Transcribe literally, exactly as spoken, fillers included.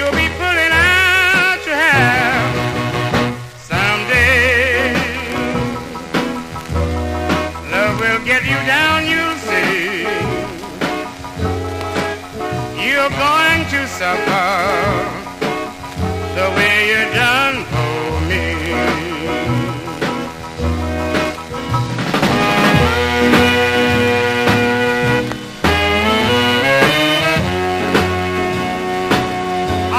You'll be pulling out your hair someday. Love will get you down, you'll see. You're going to suffer